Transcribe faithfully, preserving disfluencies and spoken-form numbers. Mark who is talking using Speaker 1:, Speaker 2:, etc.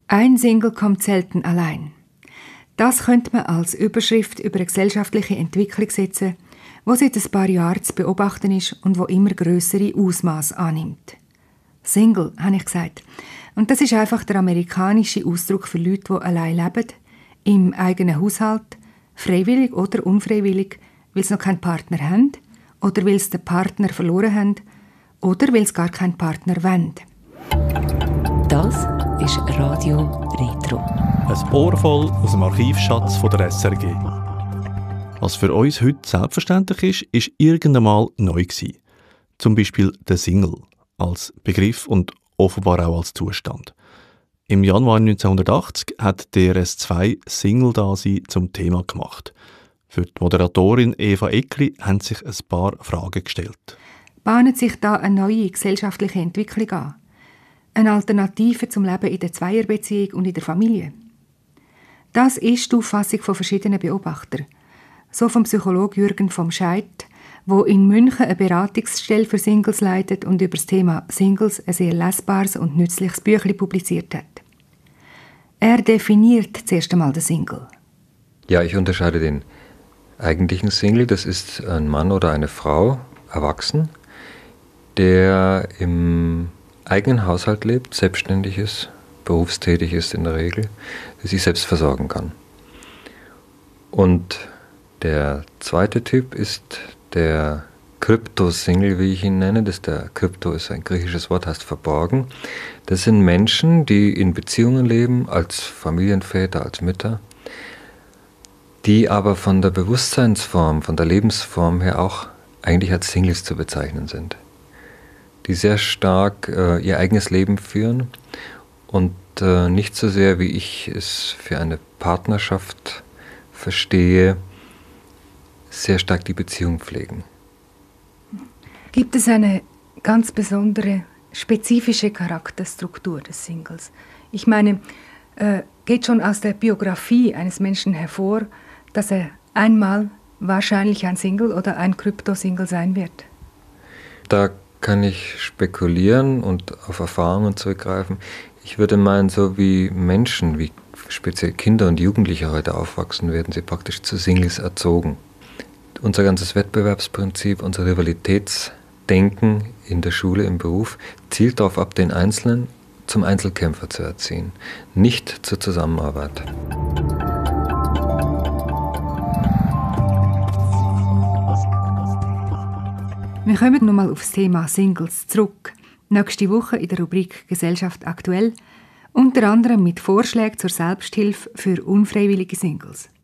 Speaker 1: Ein Single kommt selten allein. Das könnte man als Überschrift über eine gesellschaftliche Entwicklung setzen, die seit ein paar Jahren zu beobachten ist und wo immer grössere Ausmaße annimmt. Single, habe ich gesagt. Und das ist einfach der amerikanische Ausdruck für Leute, die allein leben, im eigenen Haushalt, freiwillig oder unfreiwillig, weil sie noch keinen Partner haben oder weil sie den Partner verloren haben oder weil sie gar keinen Partner wollen.
Speaker 2: Das ist Radio Retro.
Speaker 3: Ein Ohr voll aus dem Archivschatz von der S R G. Was für uns heute selbstverständlich ist, ist irgendwann mal neu gewesen. Zum Beispiel der Single als Begriff und offenbar auch als Zustand. Im Januar neunzehnhundertachtzig hat D R S zwei Single-Dasein zum Thema gemacht. Für die Moderatorin Eva Eckli haben sich ein paar Fragen gestellt.
Speaker 1: Bahnt sich da eine neue gesellschaftliche Entwicklung an? Eine Alternative zum Leben in der Zweierbeziehung und in der Familie? Das ist die Auffassung von verschiedenen Beobachtern. So vom Psychologen Jürgen vom Scheidt, der in München eine Beratungsstelle für Singles leitet und über das Thema Singles ein sehr lesbares und nützliches Büchlein publiziert hat. Er definiert zuerst einmal den Single.
Speaker 4: Ja, ich unterscheide den eigentlichen Single. Das ist ein Mann oder eine Frau, erwachsen, der im eigenen Haushalt lebt, selbstständig ist, berufstätig ist in der Regel, der sich selbst versorgen kann. Und der zweite Typ ist der Krypto-Single, wie ich ihn nenne. Das der Krypto ist ein griechisches Wort, heißt verborgen. Das sind Menschen, die in Beziehungen leben, als Familienväter, als Mütter, die aber von der Bewusstseinsform, von der Lebensform her auch eigentlich als Singles zu bezeichnen sind. Die sehr stark äh, ihr eigenes Leben führen und äh, nicht so sehr, wie ich es für eine Partnerschaft verstehe, sehr stark die Beziehung pflegen.
Speaker 1: Gibt es eine ganz besondere, spezifische Charakterstruktur des Singles? Ich meine, äh, geht schon aus der Biografie eines Menschen hervor, dass er einmal wahrscheinlich ein Single oder ein Krypto-Single sein wird?
Speaker 4: Da kann ich spekulieren und auf Erfahrungen zurückgreifen. Ich würde meinen, so wie Menschen, wie speziell Kinder und Jugendliche heute aufwachsen, werden sie praktisch zu Singles erzogen. Unser ganzes Wettbewerbsprinzip, unser Rivalitätsdenken in der Schule, im Beruf, zielt darauf ab, den Einzelnen zum Einzelkämpfer zu erziehen, nicht zur Zusammenarbeit.
Speaker 1: Wir kommen nochmal auf das Thema Singles zurück. Nächste Woche in der Rubrik Gesellschaft aktuell, unter anderem mit Vorschlägen zur Selbsthilfe für unfreiwillige Singles.